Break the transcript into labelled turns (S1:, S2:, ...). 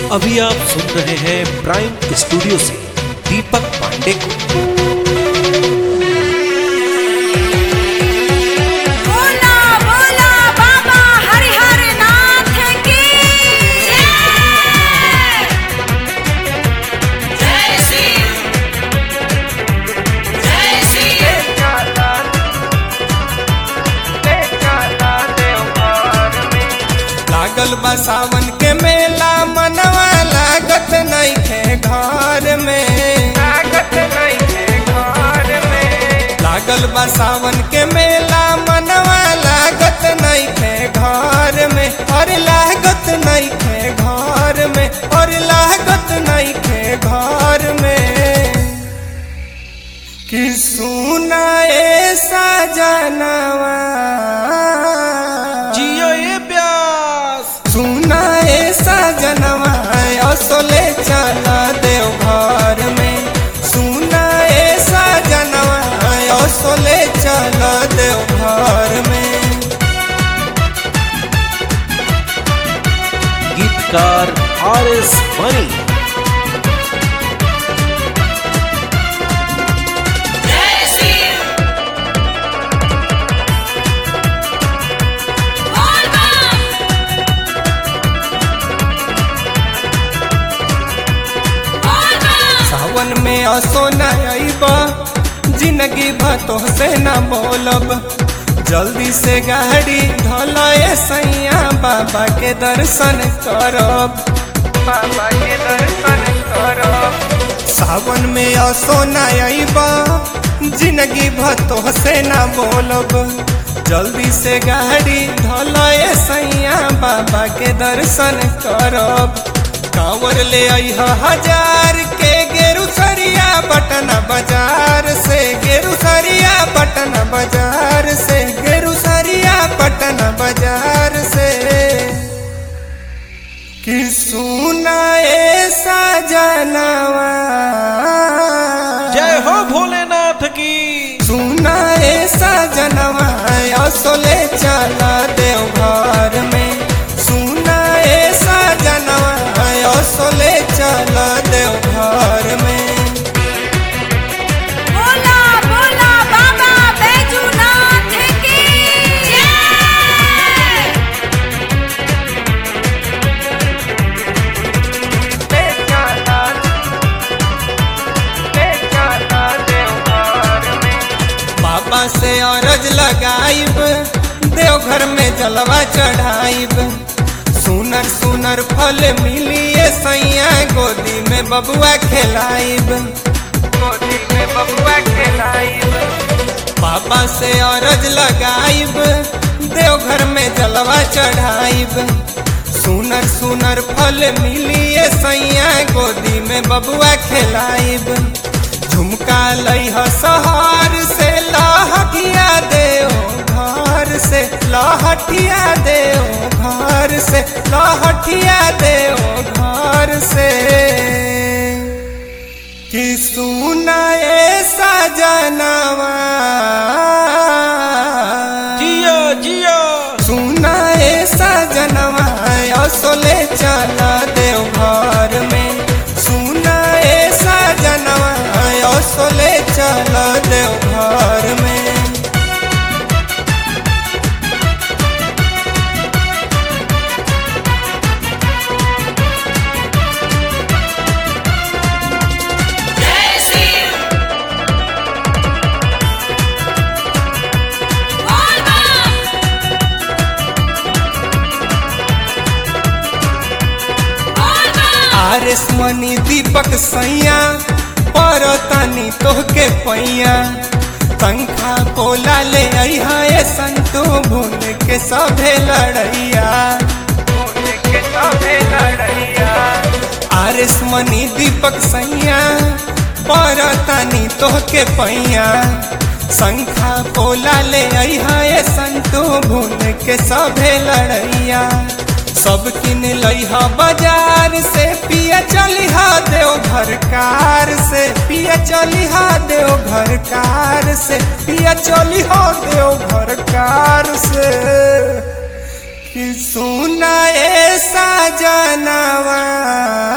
S1: अभी आप सुन रहे हैं प्राइम स्टूडियो से दीपक पांडे को।
S2: लागल बा सावन के मेला मनवा लागत नइखे घर में, लागत नइखे घर में। लागल बा सावन के मेला मनवा लागत नइखे घर में, और लागत नइखे घर में, और लागत नइखे घर में। कि सुना ए सजनवा
S1: जियो ये प्यास,
S2: सुना ए सजनवा असोले चला देव घर में। सुना ए सजनवा असोले चला देव घर में।
S1: गीतकार आर.एस. मनी।
S2: सावन में असो न आइबा, जिंदगी भतो से न बोलब। जल्दी से गाड़ी धलाए सैया बाबा के दर्शन करब, बाबा के दर्शन करब। सावन में असो न आइबा, जिंदगी भतो से न बोलब। जल्दी से गाड़ी धलाए सैया बाबा के दर्शन करब। कांवर ले आई 1000 के गेरुसरिया पटना बाजार से, गेरुसरिया पटना बाजार से, गेरुसरिया पटना बाजार से। कि सुना ए सजनवा,
S1: जय हो भोलेनाथ की।
S2: सुना ए सजनवा असोले चला देव घर में। सुना ए सजनवा असोले चला देव घर में।
S3: बोला बोला बाबा बैजूनाथ की जय।
S2: ले चला देव घर में। बाबा से अरज लगाइब, देवघर में जलवा चढ़ाइब। सुनर सुनर फल मिलिए सैया गोदी में बबुआ खिलाइब, गोदी में बबुआ खिलाइब। बाबा से अरज लगाइब, देवघर में जलवा चढ़ाइब। सुनर सुनर फल मिलिए सैया गोदी में बबुआ खिलाइब। झुमका लइह सहार से, लहठिया देव घर से, लहठिया देव घर से, लहठिया देव घर से। कि सुना ए सजनवा,
S1: जियो जियो।
S2: सुना ए सजनवा असोले चला देव घर में। सुना ए सजनवा असोले चला देव घर में। आर.एस. मनी दीपक सैया परतानी तोहके पैया। पंखा पोला ले अइहा ए संतू भूल के सभे लड़ैया, भूल के सभे लड़ैया। आर.एस. मनी दीपक सैया परतानी तोहके पैया। शंखा पोला ले अइहा ए संतू भूल के सभे लड़ैया। सब किन लइहा बाजार से, पिया चलिहा देव घर कार से, पिया चलिहा देव घर कार से, पिया चलिहा देव घर कार से। कि सुना ऐसा सजनवा